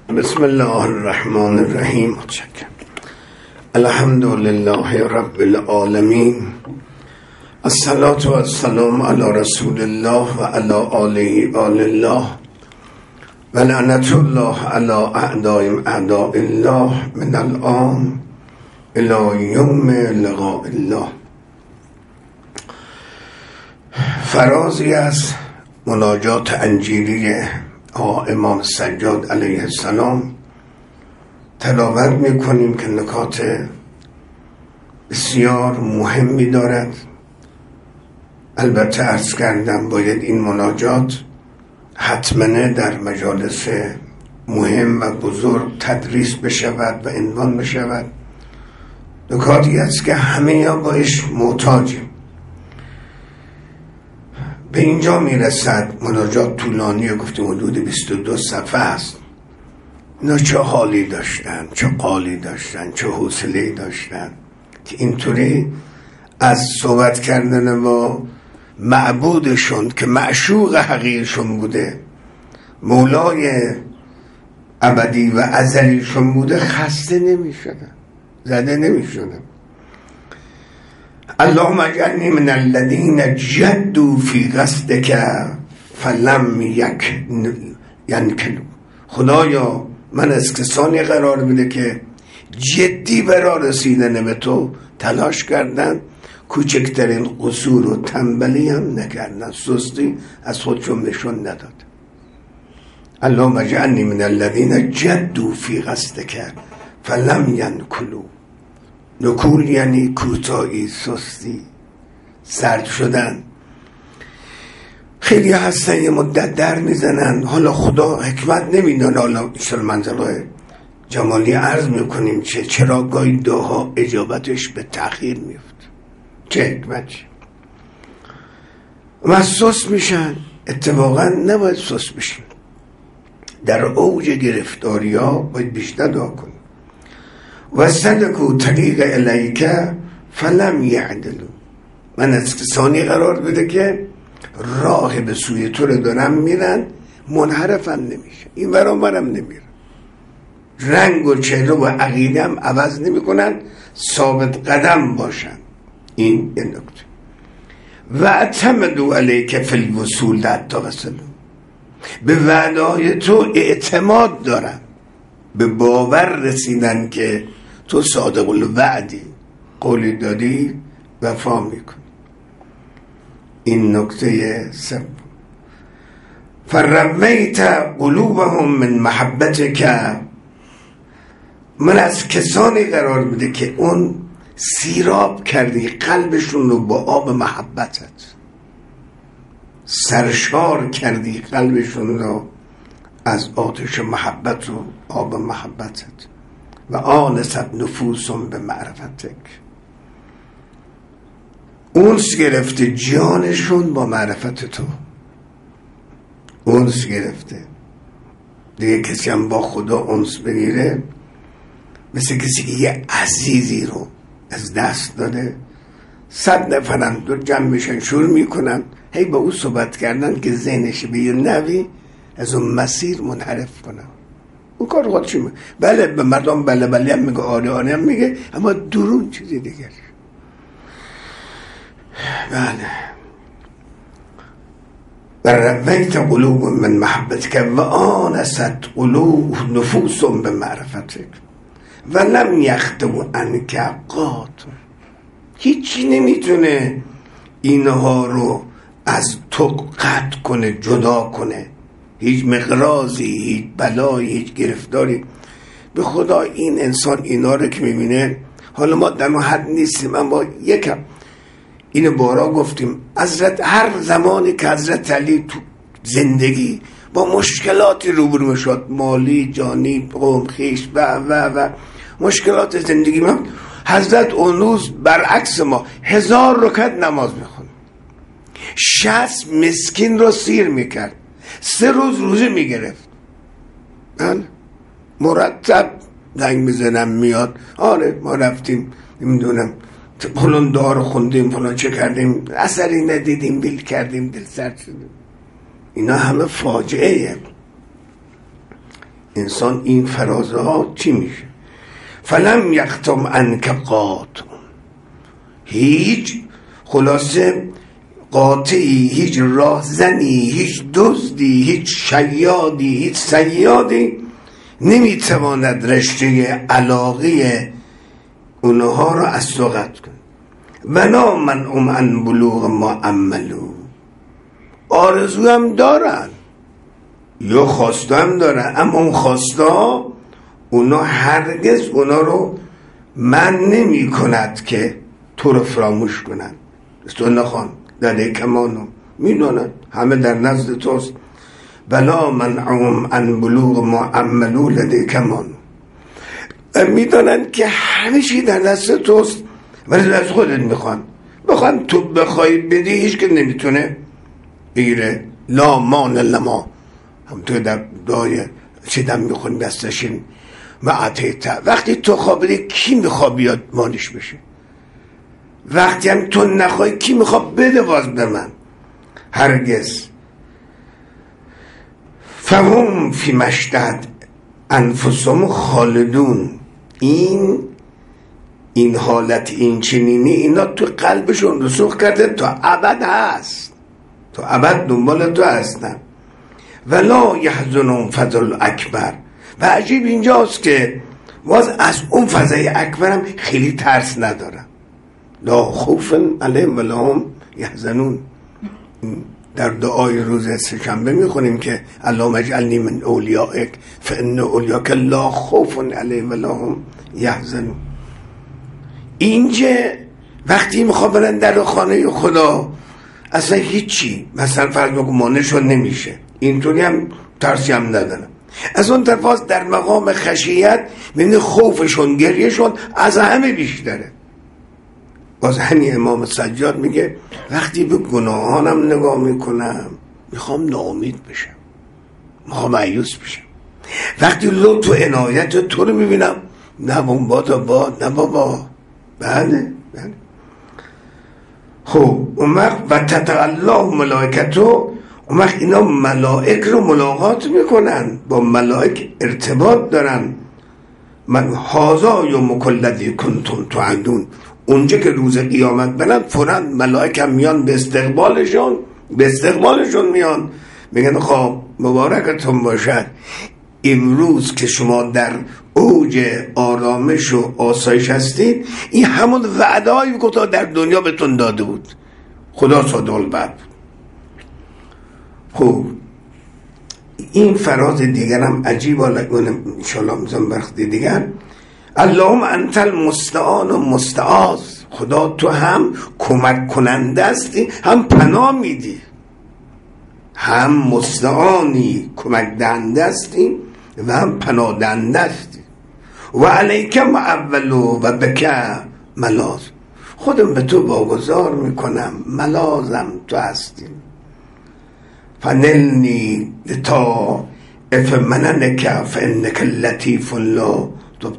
بسم الله الرحمن الرحیم. الحمد لله رب العالمین، الصلاة و السلام علی رسول الله و علی آله الله و لعنت الله علی اعداء الله من الآن الی یوم لقاء الله. فرازی از مناجات انجیلی امام سجاد علیه السلام تلاوت میکنیم که نکات بسیار مهمی دارد. البته عرض کردم باید این مناجات حتما در مجالس مهم و بزرگ تدریس بشود و عنوان بشود. نکاتی است که همه یا بایش محتاجیم. به اینجا میرسد مناجات طولانی، گفتیم حدود 22 صفحه است. اینا چه حالی داشتن، چه قالی داشتن، چه حوصله‌ای داشتن که اینطوری از صحبت کردن با معبودشون که معشوق حقیقشون بوده، مولای ابدی و ازلیشون بوده، خسته نمی شدن، زده نمی شدن. اللهم اجعلنی من الذین جدوا فی قصدک فلم ینکلوا. خدایا من از کسانی قرار بده که جدی برای رسیدن به تو تلاش کردن، کوچکترین قصور و تنبلی هم نکردن، سستی از خودشون نشون نداد. اللهم اجعلنی من الذین جدوا فی قصدک فلم ینکلوا. نکول یعنی کوتاهی، سستی، سرد شدن. خیلی هستن یه مدت در میزنن، حالا خدا حکمت نمیدانه. حالا ایشان منزلهای جمالی عرض میکنیم چرا گاهی دعاها اجابتش به تأخیر میفت، چه حکمتی. و سست میشن. اتفاقا نباید سست بشین. در اوج گرفتاری ها باید بیشتر دعا کنیم. و سلکو طریق الیک فلم یعدلوا. من از کسانی قرار بده که راه به سوی تو رو دارم میرن، منحرفم نمیشه، این ورام برم نمیره، رنگ و چهره و عقیده هم عوض نمی کنن، ثابت قدم باشن. این یه نکته. و اعتمدوا علیک فی الوصول حتی وصلوا. به وعده‌های تو اعتماد دارن، به باور رسیدن که تو صادق الوعدی، قولی دادی وفا میکن. این نکته سوم. فرمیت قلوبهم من محبتک. من از کسانی قرار بده که اون سیراب کردی قلبشون رو با آب محبتت، سرشار کردی قلبشون رو از آتش محبت و آب محبتت. و آنست نفوسم به معرفتک. اونس گرفته جانشون با معرفت تو، اونس گرفته. دیگه کسی هم با خدا اونس بگیره مثل کسی که یه عزیزی رو از دست داده. 100 نفرن دور جمع میشن، شروع میکنن هی با او صحبت کردن که ذهنش به یه نوی از اون مسیر منحرف کنن. اون کار خودش میگه. بله به مردم بله بله هم میگه، آره آره هم میگه، اما درون چیزی دیگر. بله. رویت قلوب من محبتک و آنست قلوب نفوسم به معرفتک و لم یخطو عنک قاط. هیچی نمیتونه اینها رو از تو قطع کنه، جدا کنه. هیچ مقرازی، هیچ بلایی، هیچ گرفتاری. به خدا این انسان اینا رو که میبینه، حالا ما در اون حد نیستیم، اما یکم اینو بارا گفتیم، حضرت هر زمانی که حضرت علی تو زندگی با مشکلاتی روبرو شد، مالی، جانی، قوم خیش و مشکلات زندگی، ما حضرت اون روز برعکس ما 1000 رکعت نماز میخوند، 60 مسکین رو سیر میکرد، 3 روز روزه میگرفت. من مرتب زنگ میزنم میاد، آره ما رفتیم نمیدونم فلان دعا خوندیم، فلان چه کردیم، اثری ندیدیم، بیل کردیم، دل سرد شدیم. اینا همه فاجعه. انسان این فرازه ها چی میشه؟ فلم یختم عنک قاطع، هیچ خلاصه قاطعی، هیچ راهزنی، هیچ دزدی، هیچ شیادی، هیچ صیادی نمیتواند رشته علاقه اونها را از تو قطع کند. ولا من عن بلوغ ما عملو، آرزو هم دارن یا خواسته هم دارن، اما اون خواسته ها اونا هرگز اونا رو من نمی کند که تو رو فراموش کنن. تو نخوان در کمانو میدونن همه در نزد توست. بلا منعهم عن بلوغ ما عملو لدی کمان، میدونن که همه چی در دست توست ولی از خودت بخوان تو بخوای بدی هیچ که نمیتونه بگیره. لا مان لما، هم تو در دعای چیدم میخونی بستشین معتیتا، وقتی تو خوابیدی کی میخواد بیاد مالش بشه؟ وقتی هم تو نخوای کی میخواد بده باز به من؟ هرگز. فهم فی مشتهد انفسهم خالدون، این حالت این چنینی اینا تو قلبشون رسوخ کرده، تا ابد هست، تا ابد دنبال تو هستن. ولا یحزنهم فضل اکبر، و عجیب اینجاست که باز از اون فضای اکبرم خیلی ترس ندارم. لا خوف علیهم ولا هم یحزنون. در دعای روز سه‌شنبه میخونیم که اللهم اجعلنی من اولیائک فان اولیاک لا خوف علیهم ولا هم یحزنون. اینجا وقتی میخواد برن در خانه خدا اصلا هیچی مثلا فرض بکن مانعشون نمیشه، اینطوری هم ترسی هم ندارم. از اون طرف در مقام خشیت ببین خوفشون گریهشون از همه بیشتره. باز همین امام سجاد میگه وقتی به گناهانم نگاه میکنم میخوام ناامید بشم، میخوام مایوس بشم. وقتی لطف و عنایت تو رو میبینم نه باد نه بابا. بله. خب اون وقت و تتعالله ملائکتو، اون وقت اینا ملائک رو ملاقات میکنن، با ملائک ارتباط دارن. من هازا یومکم الذی کنتم توعدون، اونجا که روز قیامت برن فوراً ملائک هم میان به استقبالشون میان، میگن خب مبارکتون باشد، امروز که شما در اوج آرامش و آسایش هستید، این همون وعده‌ای که خدا در دنیا بهتون داده بود. خدا صادق الوعد. خب این فراز دیگر هم عجیب، ان شاءالله میذارم وقت دیگر. اللهم انت المستعان و مستعاذ، خدا تو هم کمک کننده هستی هم پناه میدی، هم مستعانی کمک دهنده هستی و هم پناه دهنده هستی. و علیک معول و بک ملاذ، خودم به تو واگذار میکنم، ملاذم تو هستی. فنلنی لتا افمننک فانک لطیف لا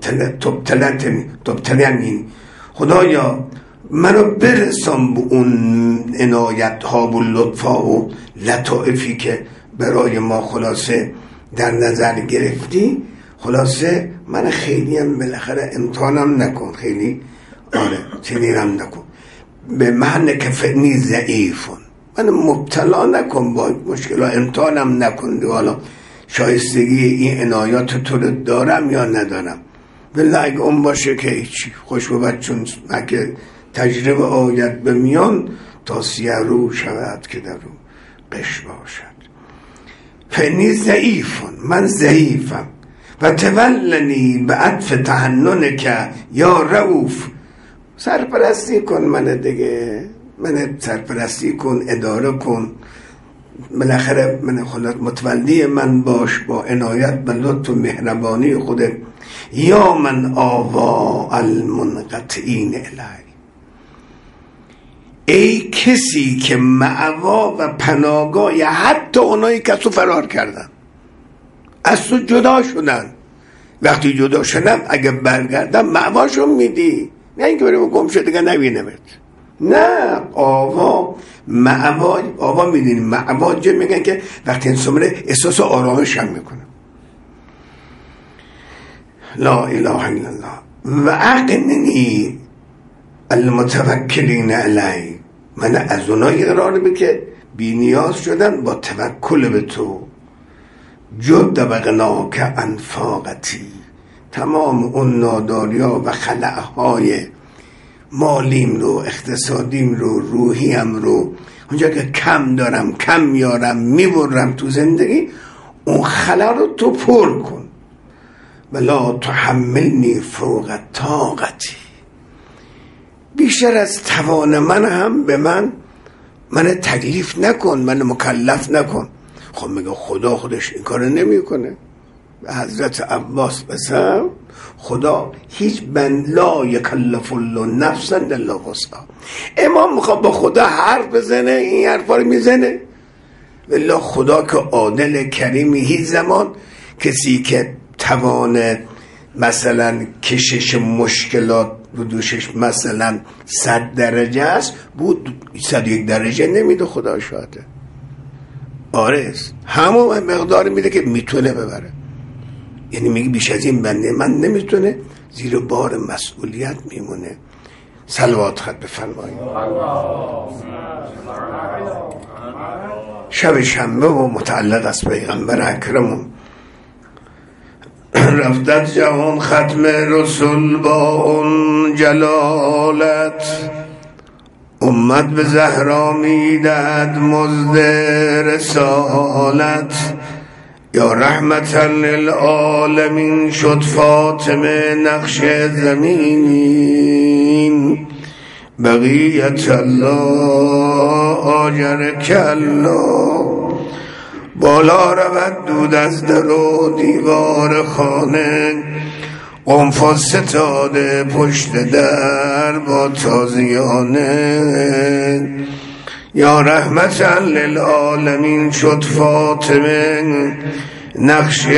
تبتلنی، خدایا منو برسان به اون عنایت ها و لطف ها و لطائفی که برای ما خلاصه در نظر گرفتی، خلاصه من خیلی هم بالاخره امتحانم نکن، خیلی چنینم نکن، به معنی که فنی ضعیفون، من مبتلا نکن با مشکل ها، امتحانم نکن حالا شایستگی این عنایات تو رو دارم یا ندارم. بله اگه اون باشه که هیچی، خوش بود، چون اگه تجربه آید به میان تا سیه رو شود که در رو قش باشد. فنی ضعیفون، من ضعیفم. و تولنی به عطف تحنن که یا رؤوف، سرپرستی کن من دیگه، من سرپرستی کن، اداره کن، بالاخره من خودت متولی من باش با عنایت و لطف و مهربانی خودت. یا من آوا المنقطعین الی، ای کسی که مأوا و پناهگاه حتی اونایی که از تو فرار کردن، از تو جدا شدن، وقتی جدا شدن اگه برگردن مأواشون میدی، نه اینکه بریم گم شد دیگه نبینمت. نه، آوا مأوا، آوا میدین مأوا جا میگن که وقتی انسان میره احساس آرامش هم میکنه. لا اله الا الله و اقننی المتوکلین علی، من از اونایی قرار به که بی نیاز شدن با توکل به تو. جد و غناک انفاقتی، تمام اون ناداریا و خلأهای مالیم رو، اقتصادیم رو، روحیم رو، اونجا که کم دارم، کم میارم، میبرم تو زندگی، اون خلا رو تو پر کن. ولا تحملنی فوق طاقتی، بیشتر از توان من هم به من تکلیف نکن، من مکلف نکن. خب میگه خدا خودش این کار نمی کنه. حضرت عباس بسم خدا هیچ لا یکلف الله نفسا الا وسعها. امام میخواد با خدا حرف بزنه، این حرفا رو میزنه. والله خدا که عادل کریمی، هیچ زمان کسی که توان مثلا کشش مشکلات رو دوشش مثلا 100 درجه است بود 101 درجه نمیده. خدا شاهده. آره همون مقدار میده که میتونه ببره. یعنی میگه بیش از این بنده من نمیتونه، زیر بار مسئولیت میمونه. صلوات خط بفرمایید. شب شنبه و متعلق است پیغمبر اکرمون. رفتت جهان ختم رسول با اون جلالت، امت به زهرا میدهد مزد رسالت. یا رحمتا للعالمین شد فاطمه نقش زمین. بقیت الله آجرک الله، بالا رود دود از در و دیوار خانه. قنفذ ستاده پشت در با تازیانه. یا رحمتا للعالمین شد فاطمه نقش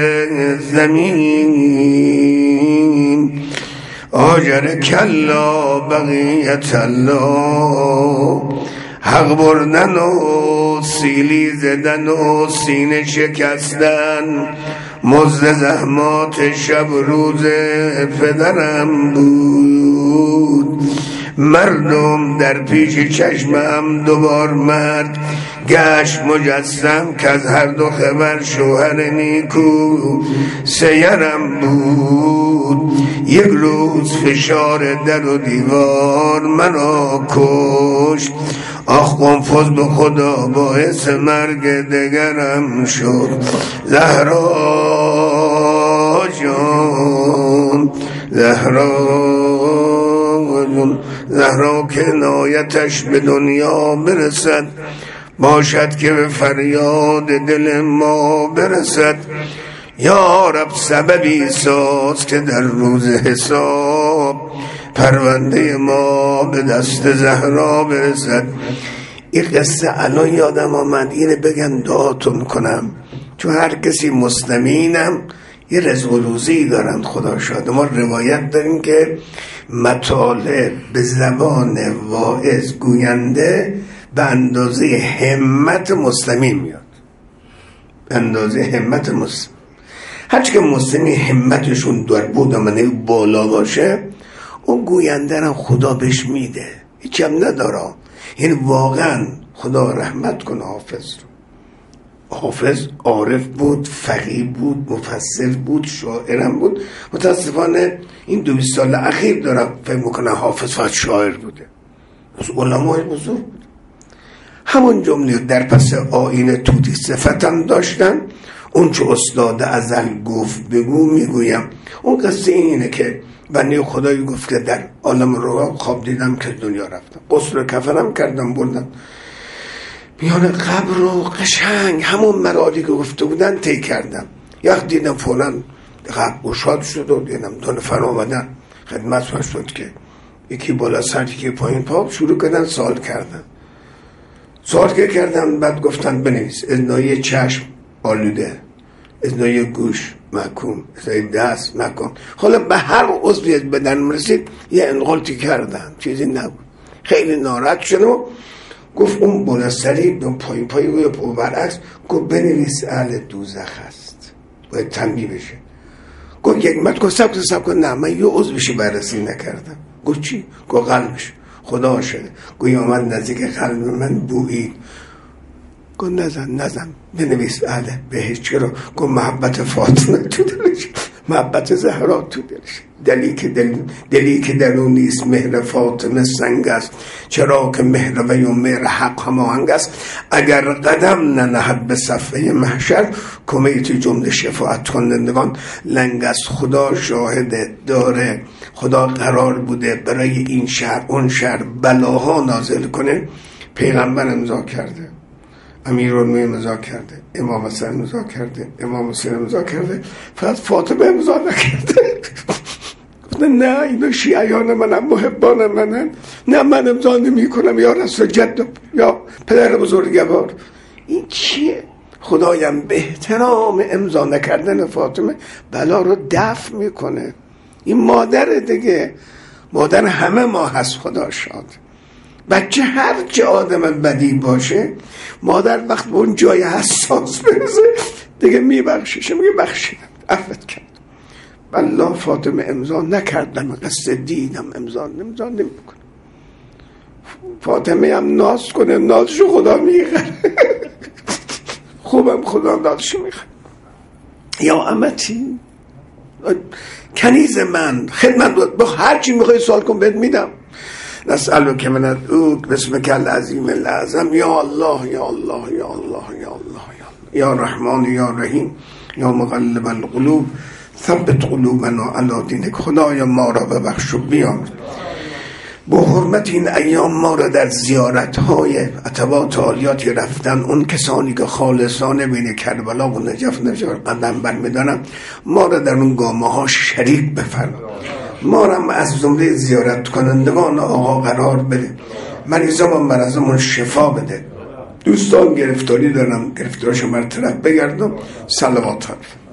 زمین. آجرک الله بقیت الله، حق بردن و سیلی زدن و سینه شکستن، مزد زحمات شب روز پدرم بود. مردم در پیش چشمم دوبار مرد گشت مجسم، که از هر دو خبر شوهر نیکو سیرم بود. یک روز فشار در و دیوار مرا کشت، آخ قنفذ به خدا باعث مرگ دگرم شد. زهرا جان، زهرا کنایتش به دنیا برسد، باشد که به فریاد دل ما برسد. یا رب سببی ساز که در روز حساب پرونده ما به دست زهرا برسد. این قصه الان یادم آمد، اینه بگم دعاتون کنم، چون هر کسی مسلمینم یه رزق و روزی دارن. خدا شاهد. ما روایت داریم که مطالب به زبان واعظ گوینده به اندازه همت مسلمین میاد، به اندازه همت مسلم. هرچی که مسلمی همتشون در بود آمنه بالا باشه، اون گوینده هم خدا بهش میده، هیچی هم نداره. یعنی واقعا خدا رحمت کنه حافظ رو. حافظ عارف بود، فقیه بود، مفسر بود، شاعرم بود. متاسفانه این 200 سال اخیر دارم فکر میکنم حافظ فقط شاعر بوده، از علمای بزرگ بود. همون جمله در پس آیین توتی صفتم داشتن، اون چه استاد ازل گفت بگو میگویم. اون قصه اینه که بنده خدایی گفت که در عالم رو خواب دیدم که دنیا رفتم، غسل کفنم کردم بردم میان قبر و قشنگ همون مرادی که گفته بودن طی کردم. یک دیدم فلان قبر گشاد شد و دیدم دو نفر آمدن خدمت من شد که یکی بالا سر یکی پایین پا شروع کردن سوال کردم. بعد گفتن بنویس اذنای چشم آلوده، اذنای گوش محکوم، اذنای دست محکوم. حالا به هر عضوی بدن رسید یه انقلتی کردن، چیزی نبود. خیلی ناراحت شد و گفت اون بالا سری به پایین و برعکس گفت بنویس اهل دوزخ است، باید تنبیه بشه. گفت یک مت سب کن نه من یه عضوشی بررسی نکردم. گفت چی؟ گفت قلبش. خدا شده گوی آمد نزدیک قلب من بویید. گفت نزن بنویس اهل بهش. چرا؟ گفت محبت فاطمه تو دلش، محبت زهرا تو دلش. دلی که در اون نیست مهر فاطمه سنگ است، چرا که مهر وی و مهر حق هماهنگ است. اگر قدم ننهد به صفحه محشر، کمیت جمله شفاعت کنندگان لنگ است. خدا شاهد داره، خدا قرار بوده برای این شهر اون شهر بلاها نازل کنه. پیغمبر امضا کرده، امیرالمومنین امضا کرده، امام حسن امضا کرده، امام حسین امضا کرده، فقط فاطمه امضا نکرده. نه اینا شیعیان منن، محبان منن، نه من امضا نمی کنم یا رسول جد یا پدر بزرگوار. این چیه؟ خدایم به احترام امضا نکردن فاطمه بلا رو دفع میکنه. این مادر دیگه، مادر همه ما هست. خدا شاد. بچه هر چه آدم بدی باشه، مادر وقت به اون جای حساس برسه دیگه میبخشیشه، میگه بخشیدم، عفوت کردم. والله فاطمه امضا نکردم، قصه دیدم امضا نمی کنه. فاطمه هم ناز کنه، نازشو خدا میخره. خوبم خدا نازشو میخره. یا امتی کنیز من، خدمت با هر چی میخوای سوال کن بهت میدم. نسألک من ادعوک باسمک العظیم الاعظم، یا الله یا الله یا الله یا الله یا رحمان یا رحیم یا مقلب القلوب ثبت قلوبنا علی دینک. خدایا ما را ببخش و بیامرز. با حرمت این ایام ما را در زیارت‌های عتبات عالیاتی رفتن اون کسانی که خالصانه بین کربلا و نجف قدم برمی‌دارن، ما را در اون گامه‌ها شریک بفرما. ما را از جمله زیارت کنندگان آقا قرار بده. مریضان و مرضان شفا بده. دوستان گرفتاری دارم، گرفتارشو برطرف بگردم. صلوات